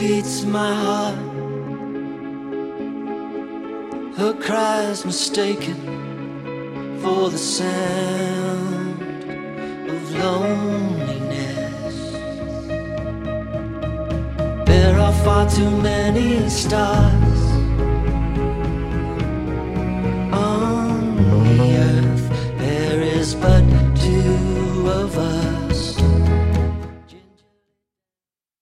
beats my heart. Her cries mistaken for the sound of loneliness. There are far too many stars